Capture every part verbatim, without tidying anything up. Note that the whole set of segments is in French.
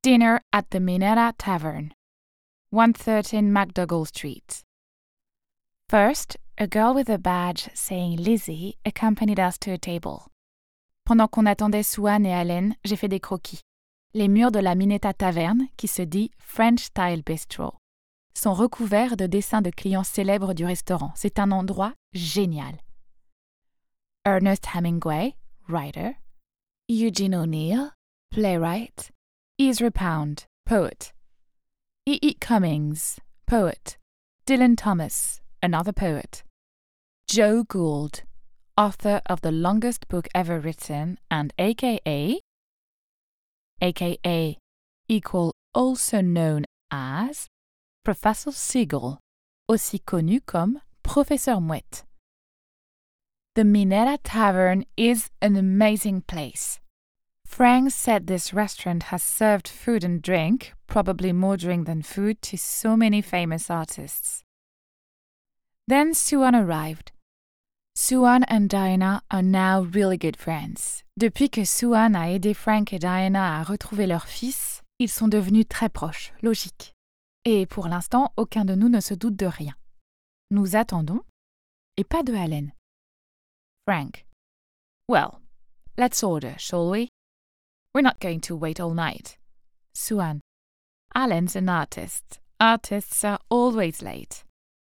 Dinner at the Minetta Tavern, one thirteen MacDougall Street. First, a girl with a badge saying Lizzie accompanied us to a table. Pendant qu'on attendait Sue-Ann et Allen, j'ai fait des croquis. Les murs de la Minetta Tavern, qui se dit French Style Bistro, sont recouverts de dessins de clients célèbres du restaurant. C'est un endroit génial. Ernest Hemingway, writer. Eugene O'Neill, playwright. Ezra Pound, poet. E. E. Cummings, poet. Dylan Thomas, another poet. Joe Gould, author of the longest book ever written and A K A, A K A equal also known as, Professor Seagull, aussi connu comme Professeur Mouette. The Minetta Tavern is an amazing place. Frank said this restaurant has served food and drink, probably more drink than food, to so many famous artists. Then Sue-Ann arrived. Sue-Ann and Diana are now really good friends. Depuis que Sue-Ann a aidé Frank et Diana à retrouver leur fils, ils sont devenus très proches, logique. Et pour l'instant, aucun de nous ne se doute de rien. Nous attendons, et pas de Allen. Frank. Well, let's order, shall we? We're not going to wait all night. Sue-Ann. Allen's an artist. Artists are always late.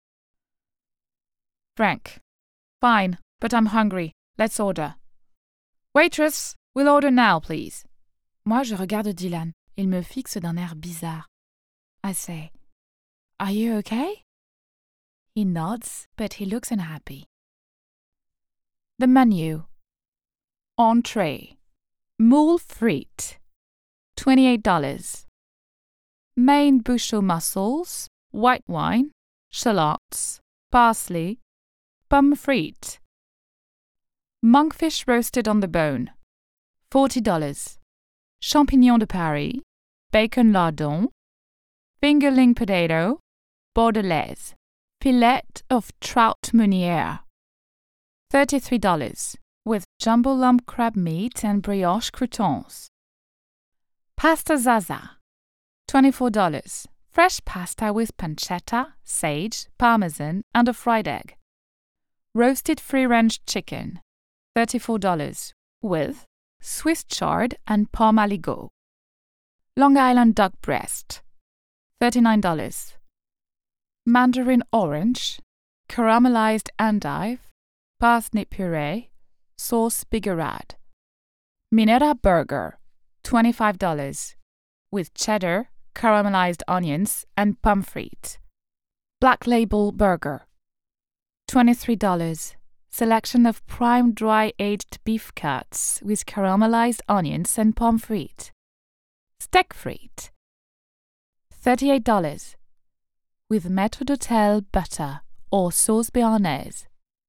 Frank. Fine, but I'm hungry. Let's order. Waitress, we'll order now, please. Moi, je regarde Dylan. Il me fixe d'un air bizarre. I say, Are you okay? He nods, but he looks unhappy. The menu. Entree. Moule frite, twenty-eight dollars. Main bushel mussels, white wine, shallots, parsley, pomme frite. Monkfish roasted on the bone, forty dollars. Champignon de Paris, bacon lardon, fingerling potato, bordelaise. Filet of trout meunière, thirty-three dollars. With jumbo lump crab meat and brioche croutons. Pasta Zaza, twenty-four dollars. Fresh pasta with pancetta, sage, parmesan, and a fried egg. Roasted free-range chicken, thirty-four dollars. With Swiss chard and parm aligot. Long Island duck breast, thirty-nine dollars. Mandarin orange, caramelized endive, parsnip puree, sauce bigarade. Minetta burger, twenty-five dollars. With cheddar, caramelized onions, and pomme frite. Black Label burger, twenty-three dollars. Selection of prime dry-aged beef cuts with caramelized onions and pomme frite. Steak frite, thirty-eight dollars. With maître d'hôtel butter or sauce béarnaise.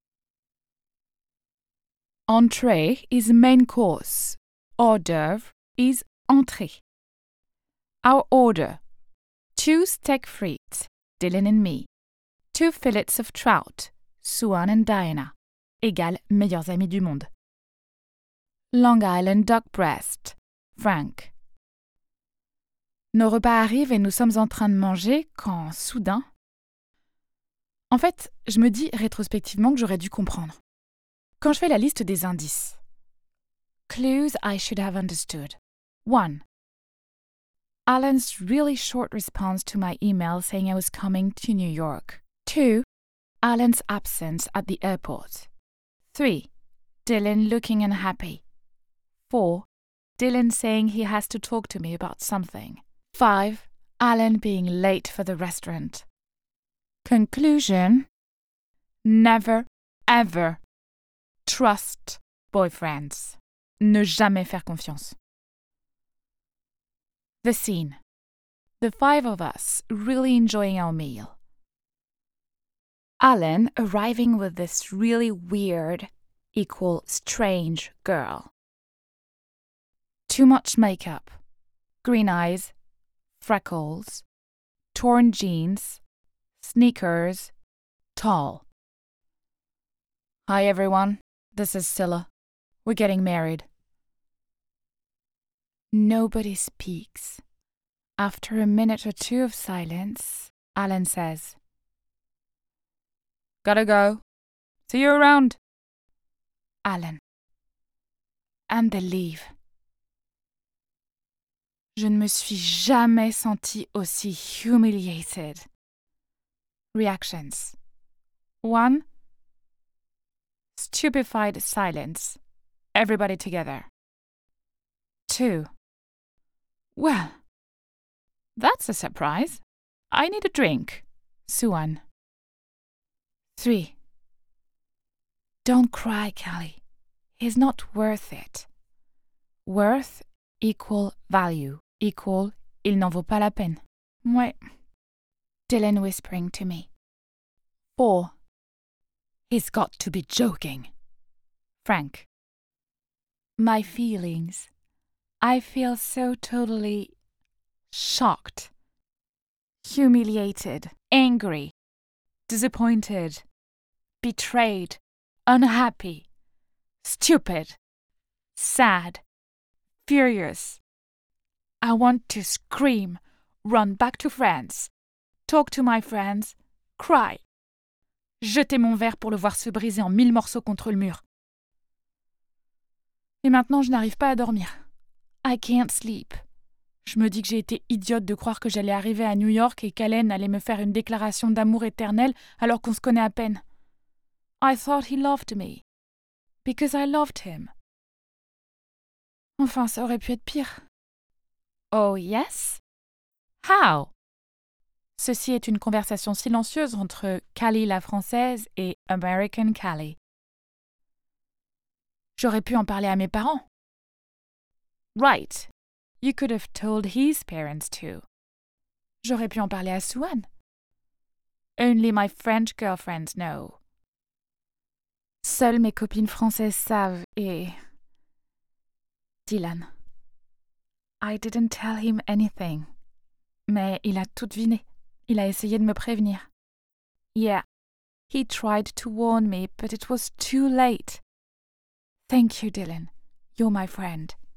Entree is main course. Hors d'oeuvre is entrée. Our order: two steak frites, Dylan and me. Two fillets of trout, Sue-Ann and Diana, égale meilleurs amis du monde. Long Island duck breast, Frank. Nos repas arrivent et nous sommes en train de manger quand, soudain... En fait, je me dis rétrospectivement que j'aurais dû comprendre. Quand je fais la liste des indices. Clues I should have understood. one. Alan's really short response to my email saying I was coming to New York. two. Alan's absence at the airport. three. Dylan looking unhappy. four. Dylan saying he has to talk to me about something. five. Alan being late for the restaurant. Conclusion: never, ever trust boyfriends. Ne jamais faire confiance. The scene. The five of us really enjoying our meal. Alan arriving with this really weird, equal strange girl. Too much makeup. Green eyes. Freckles. Torn jeans. Sneakers. Tall. Hi everyone. This is Scylla. We're getting married. Nobody speaks. After a minute or two of silence, Alan says, "Gotta go. See you around." Alan. And they leave. Je ne me suis jamais senti aussi humiliated. Reactions. One. Stupefied silence. Everybody together. Two. Well, that's a surprise. I need a drink. Suan. Three. Don't cry, Callie. He's not worth it. Worth equal value equal il n'en vaut pas la peine. Ouais. Dylan whispering to me. Four. He's got to be joking. Frank. My feelings. I feel so totally shocked, humiliated, angry, disappointed, betrayed, unhappy, stupid, sad, furious. I want to scream, run back to France, talk to my friends, cry. Jeter mon verre pour le voir se briser en mille morceaux contre le mur. Et maintenant, je n'arrive pas à dormir. I can't sleep. Je me dis que j'ai été idiote de croire que j'allais arriver à New York et qu'Allen allait me faire une déclaration d'amour éternel alors qu'on se connaît à peine. I thought he loved me. Because I loved him. Enfin, ça aurait pu être pire. Oh yes? How? Ceci est une conversation silencieuse entre Callie la française et American Callie. J'aurais pu en parler à mes parents. Right. You could have told his parents too. J'aurais pu en parler à Suan. Only my French girlfriends know. Seules mes copines françaises savent et... Dylan. I didn't tell him anything. Mais il a tout deviné. Il a essayé de me prévenir. Yeah, he tried to warn me, but it was too late. Thank you, Dylan. You're my friend.